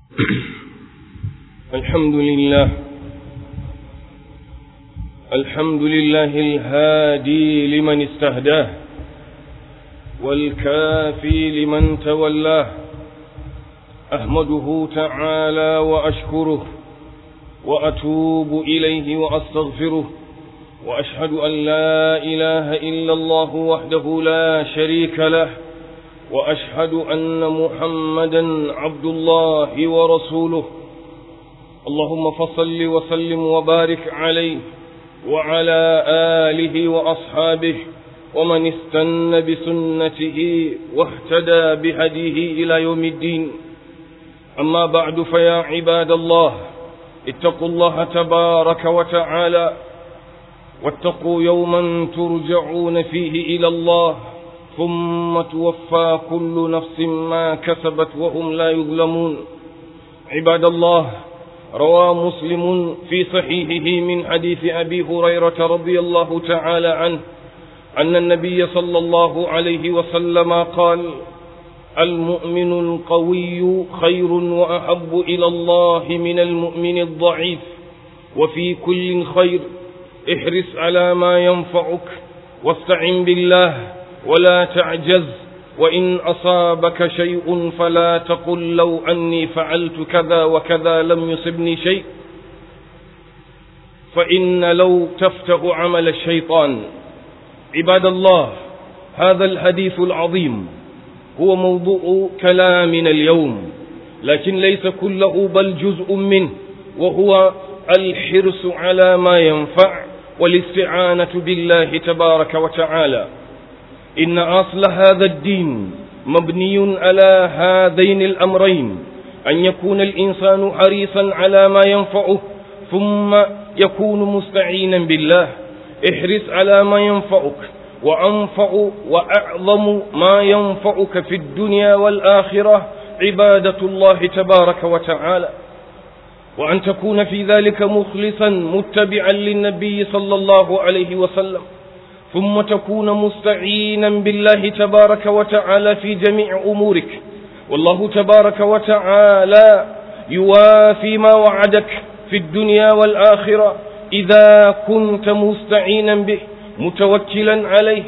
الحمد لله الهادي لمن استهداه والكافي لمن تولاه. أحمده تعالى وأشكره وأتوب إليه وأستغفره، وأشهد أن لا إله إلا الله وحده لا شريك له، وأشهد أن محمدا عبد الله ورسوله. اللهم فصل وسلم وبارك عليه وعلى آله وأصحابه ومن استنى بسنته واهتدى بهديه إلى يوم الدين. أما بعد، فيا عباد الله، اتقوا الله تبارك وتعالى، واتقوا يوما ترجعون فيه إلى الله ثم توفى كل نفس ما كسبت وهم لا يظلمون. عباد الله، روى مسلم في صحيحه من حديث أبي هريرة رضي الله تعالى عنه أن النبي صلى الله عليه وسلم قال: المؤمن القوي خير وأحب إلى الله من المؤمن الضعيف، وفي كل خير، احرص على ما ينفعك واستعن بالله ولا تعجز، وإن أصابك شيء فلا تقل لو أني فعلت كذا وكذا لم يصبني شيء، فإن لو تفتح عمل الشيطان. عباد الله، هذا الحديث العظيم هو موضوع كلامنا اليوم، لكن ليس كله بل جزء منه، وهو الحرص على ما ينفع والاستعانة بالله تبارك وتعالى. إن أصل هذا الدين مبني على هذين الأمرين: أن يكون الإنسان حريصا على ما ينفعه، ثم يكون مستعينا بالله. احرص على ما ينفعك، وأنفع وأعظم ما ينفعك في الدنيا والآخرة عبادة الله تبارك وتعالى، وأن تكون في ذلك مخلصا متبعا للنبي صلى الله عليه وسلم، ثم تكون مستعينا بالله تبارك وتعالى في جميع أمورك. والله تبارك وتعالى يوافي ما وعدك في الدنيا والآخرة إذا كنت مستعينا به، متوكلا عليه،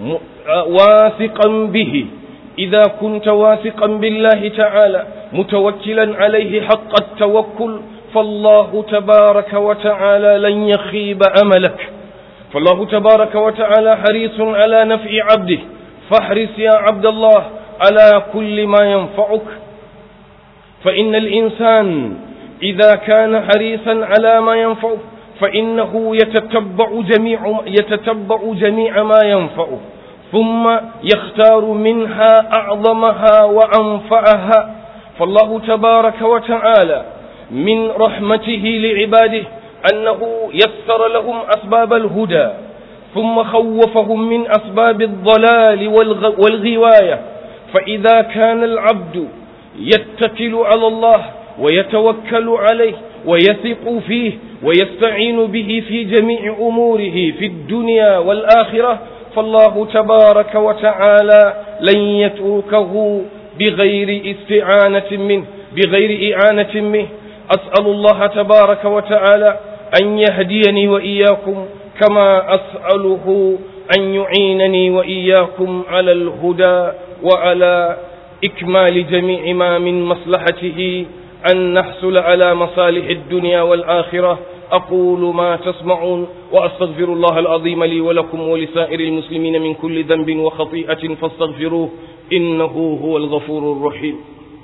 واثقا به. إذا كنت واثقا بالله تعالى متوكلا عليه حق التوكل، فالله تبارك وتعالى لن يخيب أملك. فالله تبارك وتعالى حريص على نفع عبده، فاحرص يا عبد الله على كل ما ينفعك. فإن الإنسان إذا كان حريصا على ما ينفعه فإنه يتتبع جميع ما ينفعه، ثم يختار منها أعظمها وأنفعها. فالله تبارك وتعالى من رحمته لعباده أنه يسر لهم أسباب الهدى، ثم خوفهم من أسباب الضلال والغواية. فإذا كان العبد يتكل على الله ويتوكل عليه ويثق فيه ويستعين به في جميع أموره في الدنيا والآخرة، فالله تبارك وتعالى لن يتركه بغير إعانة منه. أسأل الله تبارك وتعالى أن يهديني وإياكم، كما أسأله أن يعينني وإياكم على الهدى وعلى إكمال جميع ما من مصلحته، أن نحصل على مصالح الدنيا والآخرة. أقول ما تسمعون، وأستغفر الله العظيم لي ولكم ولسائر المسلمين من كل ذنب وخطيئة فاستغفروه، إنه هو الغفور الرحيم.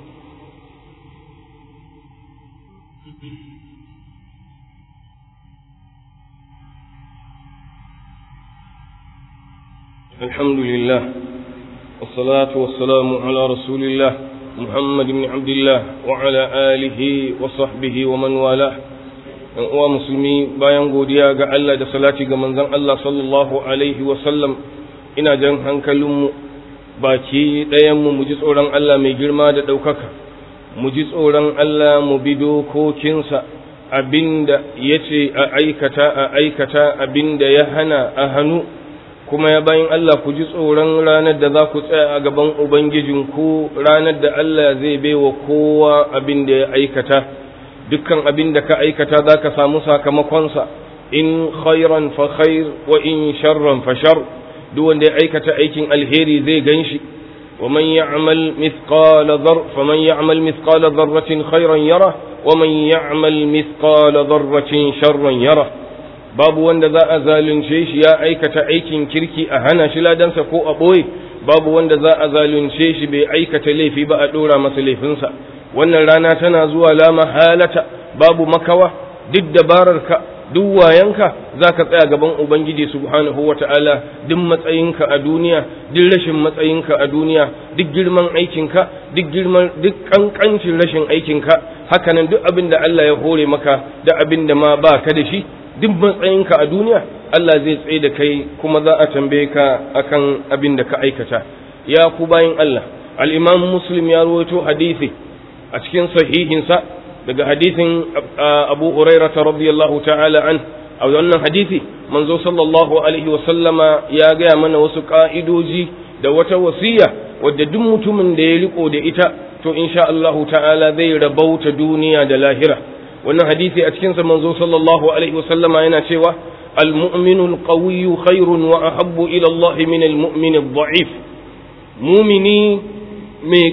الحمد لله، والصلاة والسلام على رسول الله محمد بن عبد الله وعلى آله وصحبه ومن والاه. wa musulmi, bayan godiya ga Allah da salati ga manzon Allah sallallahu alaihi wasallam, ina jan hankalinmu baki ɗayanmu mu ji tsoron Allah mai girma da ɗaukaka, mu ji tsoron Allah, mu bi dokokinsa, abinda ya ce a aikata abinda ya hana a hannu, kuma ya bayin Allah ku ji tsoron ranar da za ku tsaya a gaban Ubangijinku, ranar da Allah zai baiwa kowa abin da ya aikata, dukkan abin da ka aikata za ka samu sakamakonsa, in khairan fa khair wa in sharran fa shar, duk wanda ya aikata aikin alheri zai ganshi. ومن يعمل مثقال ذرة خيرا يره ومن يعمل مثقال ذرة شرا يره. babu wanda za a zalunce shi ya aikata aikin kirki a hana shi ladansa ko a ɓoye, babu wanda za a zalunce shi bai aikata laifi ba a ɗora masa laifinsa. wannan rana tana zuwa la mahalata, babu makawa, duk dabararka duk wayanka za ka tsaya gaban Ubangiji subhanahu wa ta'ala, duk matsayinka a duniya, duk rashin matsayinka a duniya, duk girman aikinka, duk ƙanƙancin rashin aikinka, hakanan duk abin da Allah ya hore maka da abin da ma ba ka da shi, duk matsayinka a duniya, Allah zai tsaye da kai kuma za a tambaye ka akan abin da ka aikata. Ya ku bayin Allah, al-Imam Muslim ya rawaito hadisi a cikin sahihinsa daga hadisin Abu Hurairah radiyallahu ta'ala an. A wannan hadisi manzo sallallahu alaihi wa sallama ya gaya mana wasu ka'idoji da wata wasiya wadda duk mutumin da ya riko da ita to insha Allah ta'ala zai rabauta duniya da lahira. wannan hadisi a cikin sa manzo sallallahu alaihi wa sallama yana cewa al-mu'minu al-qawiyyu khairun wa ahabbu ila Allah min al-mu'min ad-da'if. Mumini mai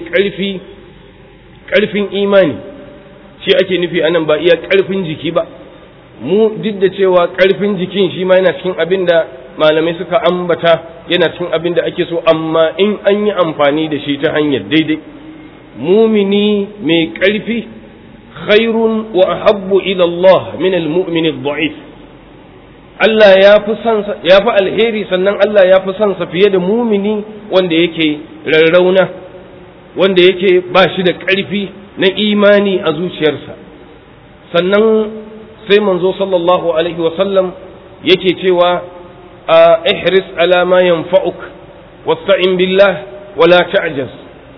ƙarfin imani shi ake nufi anan, ba iya ƙarfin jiki ba. mu duk da cewa ƙarfin jikin shi ma yana cikin abin da malamai suka ambata, yana cikin abin da ake so, amma in an yi amfani da shi ta hanyar daidai. mumini mai ƙarfi khairun wa ahabbu ila Allah min al-mu'min ad-da'if. Allah ya fi alheri, sannan Allah ya fi son sa fiye da mumini wanda yake rarrauna, wanda yake ba shi da ƙarfi na imani a zuciyarsa. sannan sai manzo sallallahu alaihi wa sallam yake cewa ihris ala ma yanfa'uk wasta'in billah wala ta'jaz.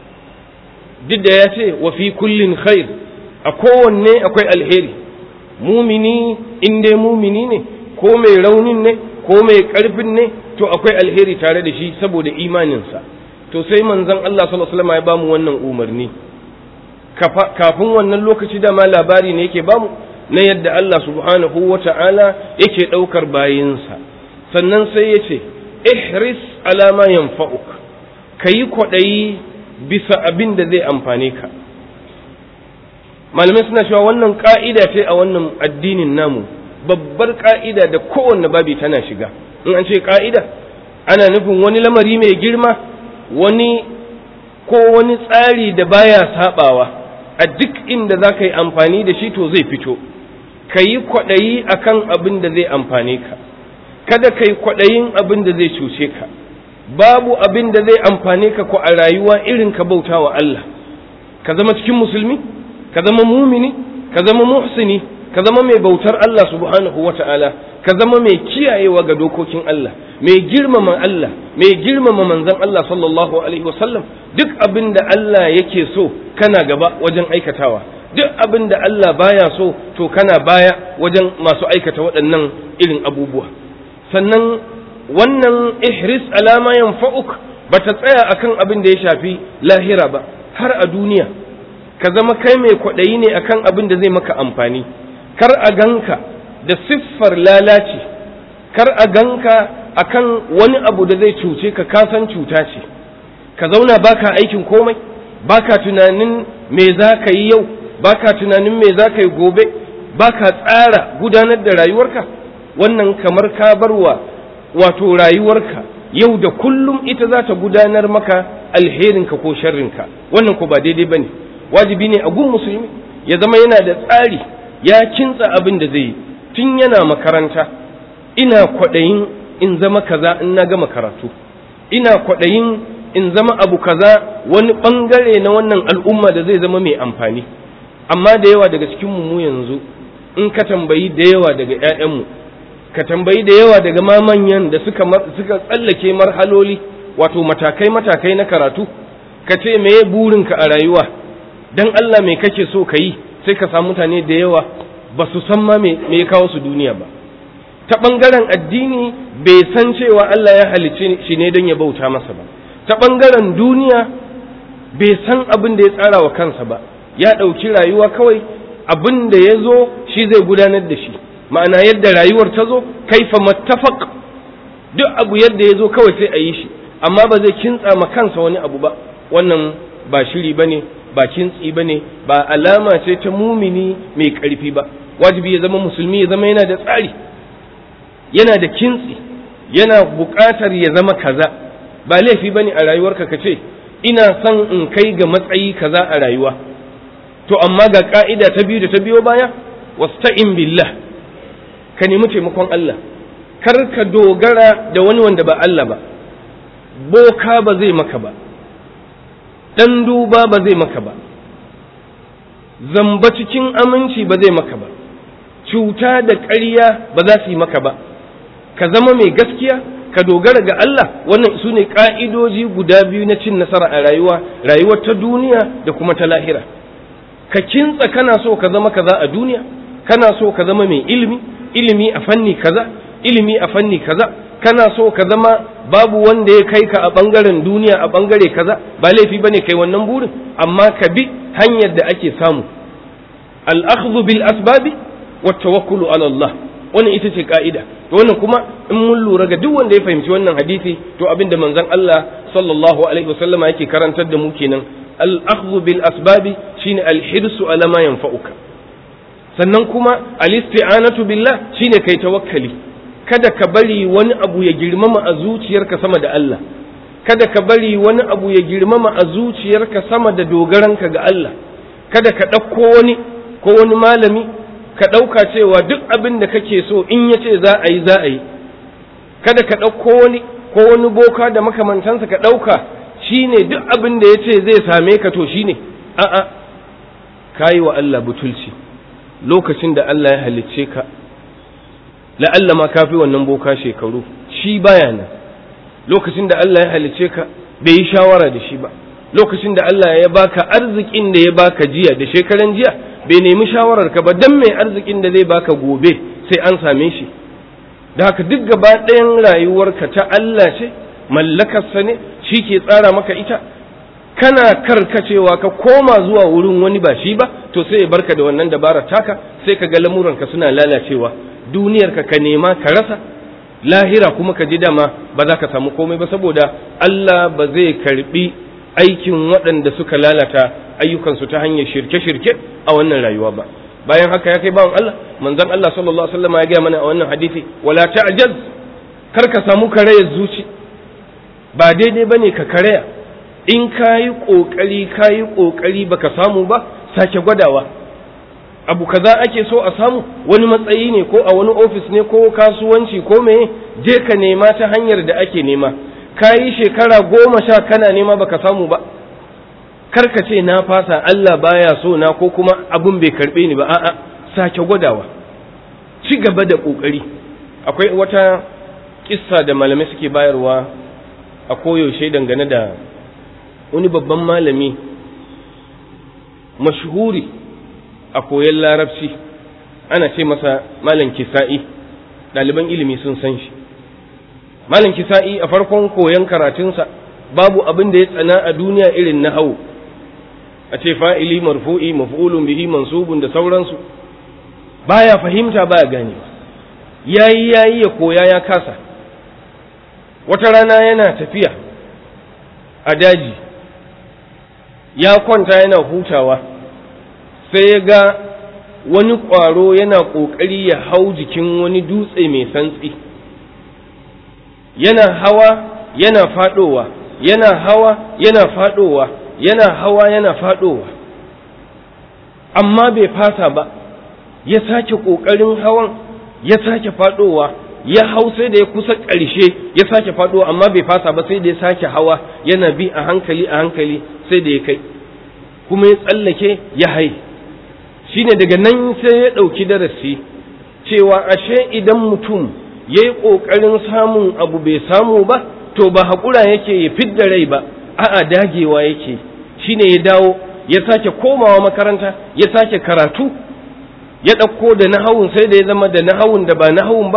duk da ya ce wa fi kullin khair, a kowanne akwai alheri. mumini in dai mumini ne, ko mai raunin ne ko mai ƙarfin ne, to akwai alheri tare da shi saboda imaninsa. to sai manzon Allah sallallahu alaihi wasallam ya bamu wannan umarni. kafin wannan lokaci da ma labari ne yake bamu na yadda Allah subhanahu wata'ala yake ɗaukar bayinsa. sannan sai ya ce ihris ala ma yanfa'uk, kayi kwaɗayi bisa abin da zai amfane ka. malamai suna cewa wannan ka'ida ce a wannan addinin namu, babbar ka'ida da kowanne babi tana shiga. in an ce ka'ida ana nufin wani lamari mai girma, wani tsari da baya sabawa, a duk inda za ka yi amfani da shi to zai fito. ka yi kwaɗayi a kan abin da zai amfane ka, kada ka yi kwaɗayin abin da zai cuce ka. babu abin da zai amfane ka ko a rayuwa irin ka bauta wa Allah, ka zama cikin musulmi, ka zama mumini, ka zama muhsini, ka zama mai bautar Allah subhanahu wa ta'ala, ka zama mai kiyayewa ga dokokin Allah, mai girmama Allah, mai girmama manzon Allah sallallahu alaihi wasallam. duk abin da Allah yake so kana gaba wajen aikatawa, duk abin da Allah baya so to kana baya wajen masu aikata waɗannan irin abubuwa. sannan wannan ihris alama yanfa'uk bata tsaya akan abin da ya shafi lahira ba, har a duniya ka zama kai mai kwaɗayi ne akan abin da zai maka amfani. kar a ganka da siffar lalaci, kar a ganka akan wani abu da zai cuce ka, kasan cuta ce. ka zauna baka aikin komai, baka tunanin me za ka yi yau, baka tunanin me za ka yi gobe, baka tsara gudanar da rayuwarka. wannan kamar ka barwa wato rayuwarka yau da kullum ita za ta gudanar maka alherinka ko sharrinka. wannan ko ba daidai bane. wajibi ne a gun musulmi ya zama yana da tsari, ya kintsa abin da zai yi tun yana makaranta. ina kwaɗayin in zama kaza in na gama karatu, ina kwaɗayin in zama abu kaza, wani ɓangare na wannan al'umma da zai zama mai amfani. amma da yawa daga cikin mu yanzu in ka tambayi da yawa daga ƴaƴanmu, ka tambayi da yawa daga mamanyan da suka tsallake marhaloli, wato matakai na karatu, ka ce meye burinka a rayuwa, dan Allah me kake so ka yi, sai ka samu mutane da yawa ba su san ma me ya kawo su duniya ba. ta ɓangaren addini bai san cewa Allah ya halicce shi ne don ya bauta masa ba, ta ɓangaren duniya bai san abin da ya tsara wa kansa ba, ya ɗauki rayuwa kawai abin da ya zo shi zai gudanar da shi, ma'ana yadda rayuwar ta zo kaifa mattafaq, duk abu yadda ya zo kawai sai a yi shi, amma ba zai kintsa ma kansa wani abu ba. Wannan ba shiri bane, ba kintsi bane, ba alama ce ta mumini mai ƙarfi ba. Wajibi ya zama musulmi, ya zama yana da tsari, yana da kintsi, yana buƙatar ya zama kaza. Ba laifi bane a rayuwarka ka ce ina son in kai ga matsayi kaza a rayuwa, to amma ga ka'ida ta biyu da ta biyo baya, wasta'in billah, ka nemi taimakon Allah, kar ka dogara da wani wanda ba Allah ba. Boka ba zai maka ba, dan duba ba zai maka ba, zamba cikin aminci ba zai maka ba, cuta da ƙarya ba za su yi maka ba. Ka zama mai gaskiya, ka dogara ga Allah. Wannan su ne ƙa'idoji guda biyu na cin nasara a rayuwar ta duniya da kuma ta lahira. Ka kintsa kana so ka zama kaza a duniya, kana so ka zama mai ilimi a fanni kaza, ilimi a fanni kaza, kana so ka zama babu wanda ya kai ka a ɓangaren duniya a ɓangare kaza, ba laifi ba ne kai wannan burin, amma ka bi hanyar da ake samu. Al'akhdhu bil asbabi wa tawakkulu ala Allah, wannan ita ce ka'ida. To wannan kuma in mun lura ga duk wanda ya fahimci wannan hadisi, to abinda manzon Allah sallallahu alaihi wasallama yake karantar da mu kenan. Al-akhdhu bil asbabi shine al-hirsu ala ma yanfa'uka, sannan kuma al-isti'anatu billah shine kai tawakkali. Kada ka bari wani abu ya girmama a zuciyarka sama da Allah, kada ka bari wani abu ya girmama a zuciyarka sama da dogaranka ga Allah. Kada ka ɗauko wani ko wani malami ka ɗauka cewa duk abin da kake so in ya ce za a yi. Kada ka ɗauko wani ko wani boka da makamantansa ka ɗauka shi ne duk abin da ya ce zai same ka to shi ne. A'a, ka yi wa Allah butulci lokacin da Allah ya halicce ka. La'alla ma ka fi wannan boka shekaru, shi baya nan. Lokacin da Allah ya halicce ka bai yi shawara da shi ba. Lokacin da Allah ya baka arzikin da ya baka jiya da shekaran jiya bai nemi shawarar ka ba, dan mai arzikin da zai baka gobe sai an same shi. Da haka duk gaba ɗayan rayuwarka ta Allah ce, mallakarsa ne, shi ke tsara maka ita. Kana karkacewa ka koma zuwa wurin wani ba shi ba, to sai ya barka da wannan dabarar taka, sai ka ga lamuranka suna lalacewa. Duniyarka ka nema ka rasa, lahira kuma ka ji dama ba za ka samu komai ba, saboda Allah ba zai karbi aikin waɗanda suka lalata ayyukansu ta hanyar shirke-shirke a wannan rayuwa ba. Bayan haka ya kai bawan Allah, manzon Allah sallallahu alaihi wasallam ya gaya mana a wannan hadisi, wala ta'jaz, kar ka samu karayar zuci. Ba daidai bane ka karaya, in kayi kokari baka samu ba, sake gwadawa. Abu kaza ake so a samu, wani matsayi ne ko a wani ofis ne ko kasuwanci ko meye, je ka nema ta hanyar da ake nema. Kayi shekara 10 kana nema baka samu ba, karka ce na fasa, Allah baya so na ko kuma abun bai karbe ni ba. A'a, sake gwadawa, ci gaba da kokari. Akwai wata kissa da malamai suke bayarwa a koyaushe dangane da wani babban malami mashhuri a koyon larabci, ana ce masa Malam Kisa'i. Ɗaliban ilimi sun san shi. Malam Kisa'i a farkon koyon karatunsa babu abin da ya tsana a duniya irin nahwu, a ce fa'ili, marfu'i, maf'ulun bihi, mansubun da sauransu. Baya fahimta, baya ganewa. Yayi ya koya ya kasa. Wata rana yana tafiya a daji, ya kwanta yana hutawa, sai ya ga wani ƙwaro yana ƙoƙari ya hau jikin wani dutse mai santsi. Yana hawa yana faɗowa, yana hawa yana faɗowa, yana hawa yana faɗowa, amma bai fasa ba. Ya sake ƙoƙarin hawan, ya sake faɗowa, ya hau sai da ya kusa ƙarshe, ya sake faɗowa, amma bai fasa ba, sai da ya sake hawa, yana bi a hankali sai da ya kai, kuma ya tsallake ya hai. Shine daga nan sai ya ɗauki darasi cewa ashe idan mutum ya yi ƙoƙarin samun abu bai samu ba, to ba haƙura yake ya fidda rai ba, a'a dagewa yake. Shine ya dawo ya sake komawa makaranta, ya sake karatu, ya ɗauko da nahawun sai da ya zama da nahawun da ba nahawun ba,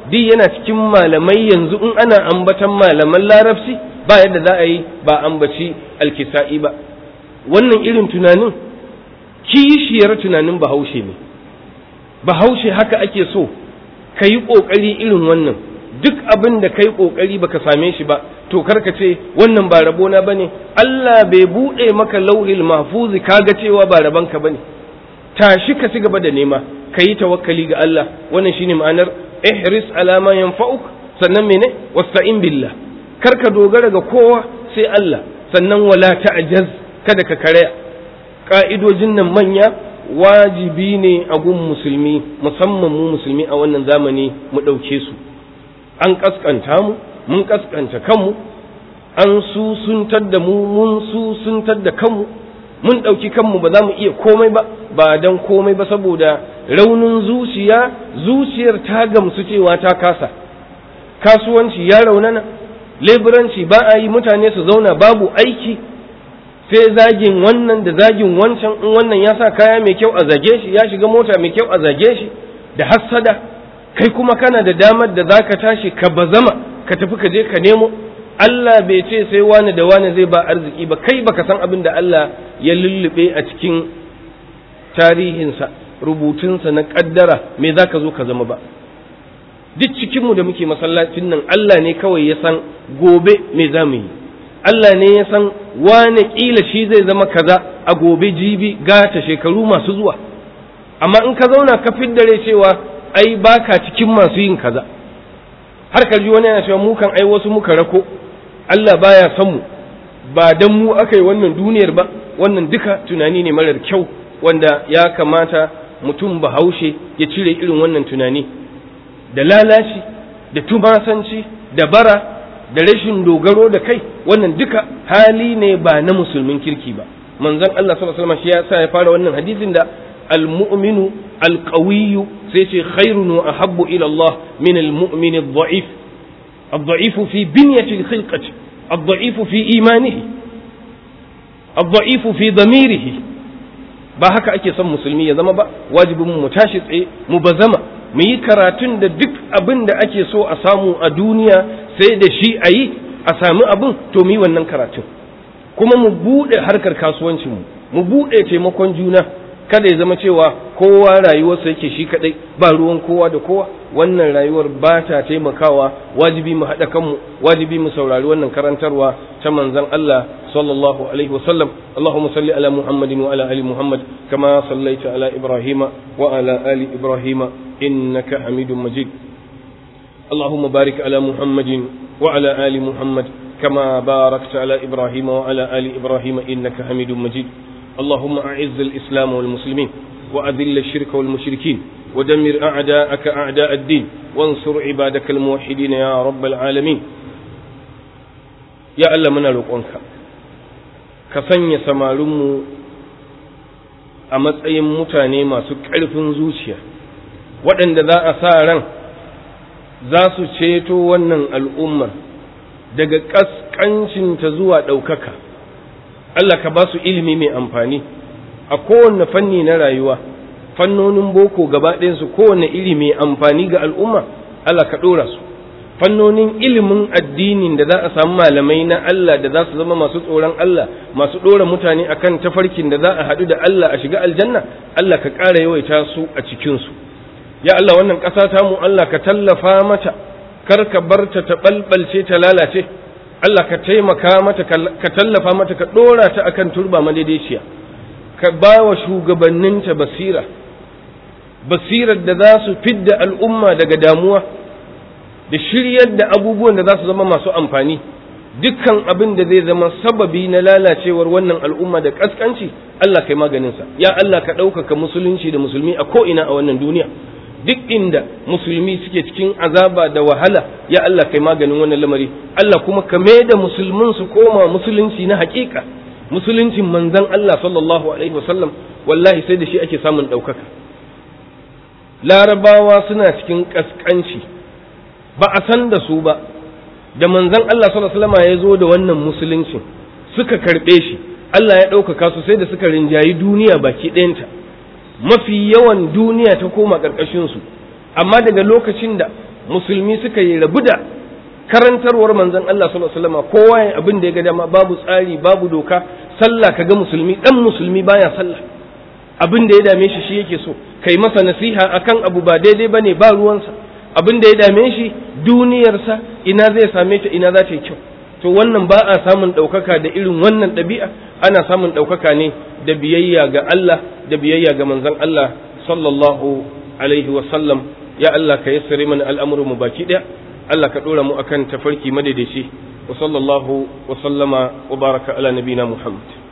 duk yana cikin malamai yanzu in ana ambatan malaman larabci ba yadda za a yi ba ambaci alkisa'i ba. Wannan irin tunanin kishiyar tunanin bahaushe ne. Bahaushe haka ake so ka yi ƙoƙari irin wannan, duk abin da ka yi ƙoƙari ba ka same shi ba to karka ce wannan ba rabona ba ne. Allah bai buɗe maka lauhil mahfuzi kaga cewa ba rabanka ba ne, tashi ka ci gaba da nema, ka yi tawakkali ga Allah. Wannan shine ma'anar ihris ala ma yanfa'uk, sannan mene wasta'in billah, karka dogara ga kowa sai Allah, sannan wala ta'jaz, kada ka karaya. Ka'idojin nan manya wajibi ne a gun musulmi, musamman mu musulmi a wannan zamani mu ɗauke su. An kaskanta mu, mun kaskanta kanmu, an susuntar da mu, mun susuntar da kanmu, mun ɗauki kanmu ba za mu iya komai ba, ba don komai ba saboda raunin zuciya, zuciyar ta gamsu cewa ta kasa. Kasuwanci ya raunana, leburanci ba a yi, mutane su zauna babu aiki, sai zagin wannan da zagin wancan, in wannan ya sa kaya mai kyau a zage shi, ya shiga mota mai kyau a zage shi, da hassada. Kai kuma kana da damar da zaka tashi ka bazama ka tafi ka je ka nemo. Allah bai ce sai wani da wani zai ba arziki ba, kai baka san abin da Allah ya lullube a cikin tarihinsa, rubutunsa na kaddara me zaka zo ka zama ba. Duk cikinmu da muke masallacin nan Allah ne kawai ya san gobe me za mu yi. Allah ne ya san wane kila shi zai zama kaza a gobe, jibi, gata, shekaru masu zuwa. Amma in ka zauna ka fiddare cewa ai baka cikin masu yin kaza, har ka ji wani yana cewa mu kan ai wasu muka rako, Allah baya san mu, ba dan mu aka yi wannan duniyar ba. Wannan duka tunani ne marar kyau wanda ya kamata mutum bahaushe ya cire irin wannan tunani. Da lalaci, da tumasanci, da bara, da rashin dogaro da kai, wannan duka hali ne ba na musulmin kirki ba. Manzon Allah sallallahu alaihi wasallam shi ya sa ya fara wannan hadisin da al-mu'minu al-qawiyyu sai ce khairun wa ahabbu ila Allah min al-mu'min ad-da'if. Ad-da'if fi binyati al-khilqati, ad-da'if fi imanihi, ad-da'if fi damirihi. Ba haka ake son musulmi ya zama ba. Wajibin mu tashi tsaye, mu bazama, mu yi karatun da duk abin da ake so a samu a duniya sai da shi a yi a sami abin, to mu yi wannan karatun. Kuma mu buɗe harkar kasuwancinmu, mu buɗe taimakon juna, kada ya zama cewa kowa rayuwarsa yake shi kaɗai, ba ruwan kowa da kowa. Wannan rayuwar ba ta taimakawa. Wajibi mu haɗa kanmu, wajibi mu saurari wannan karantarwa ta manzon Allah sallallahu alaihi wasallam. Allahumma salli ala Muhammadin wa ala ali Muhammad kama sallaita ala Ibrahima wa ala ali Ibrahima innaka Hamidum Majid. Allahumma barik ala Muhammadin wa ala ali Muhammad كما باركت على إبراهيم وعلى آل إبراهيم إنك حميد مجيد. اللهم أعز الإسلام والمسلمين وأذل الشرك والمشركين ودمر أعداءك أعداء الدين وانصر عبادك الموحدين يا رب العالمين. يا الله منا روƙonka ka sanya samarinmu a matsayin mutane masu ƙarfin zuciya waɗanda za a sa ran za su ceto wannan al'ummar daga ƙasƙancinta zuwa ɗaukaka. Allah ka ba su ilimi mai amfani a kowane fanni na rayuwa, fannonin boko gaba ɗayansu kowane ilimi mai amfani ga al'umma Allah ka ɗora su. Fannonin ilimin addinin da za a samu malamai na Allah da za su zama masu tsoron Allah, masu ɗora mutane akan tafarkin da za a haɗu da Allah a shiga aljanna, Allah ka ƙara yawaita su a cikinsu. Ya Allah, wannan ƙasa tamu Allah ka tallafa mata, kar ka bar ta ɓalɓalce ta lalace. Allah ka taimaka mata, ka tallafa mata, ka ɗora ta akan turba madaidaiciya, ka ba wa shugabanninta basirar da za su fidda al'umma daga damuwa da shiryar da abubuwan da za su zama masu amfani. Dukkan abin da zai zama sababi na lalacewar wannan al'umma da ƙasƙanci, Allah kai maganinsa. Ya Allah, ka ɗaukaka musulunci da musulmi a ko'ina a wannan duniya. Duk inda musulmi suke cikin azaba da wahala, ya Allah kai maganin wannan lamari. Allah kuma ka da musulmin su koma musulunci na hakika, musuluncin manzon Allah sallallahu alaihi wasallam. Wallahi sai da shi ake samun ɗaukaka. Larabawa suna cikin ƙasƙanci, ba a san da su ba. Da manzon Allah sallallahu alaihi wasallam ya zo da wannan musuluncin, suka karɓe shi, Allah ya ɗaukaka su sai da suka rinjayi duniya baki ɗayanta. Mafi yawan duniya ta koma ƙarƙashinsu, amma daga lokacin da musulmi suka yi rabu da karantarwar manzon Allah sallallahu alaihi wasallam, kowa ya abin da ya ga dama, babu tsari, babu doka. Sallah kaga musulmi, dan musulmi baya sallah, abin da ya dame shi shi yake so, kai masa nasiha akan abu ba daidai bane, ba ruwansa. Abin da ya dame shi duniyarsa, ina zai same ta, ina za ta yi kyau. To wannan ba a samun ɗaukaka da irin wannan ɗabi'a, ana samun ɗaukaka ne da biyayya ga Allah, da biyayya ga manzon Allah sallallahu alaihi wasallam. Ya Allah ka yassare mana al'amuran mu baki ɗaya, Allah ka ɗora mu akan tafarki madaidaici. Wa sallallahu wa sallama wa baraka ala nabina Muhammad.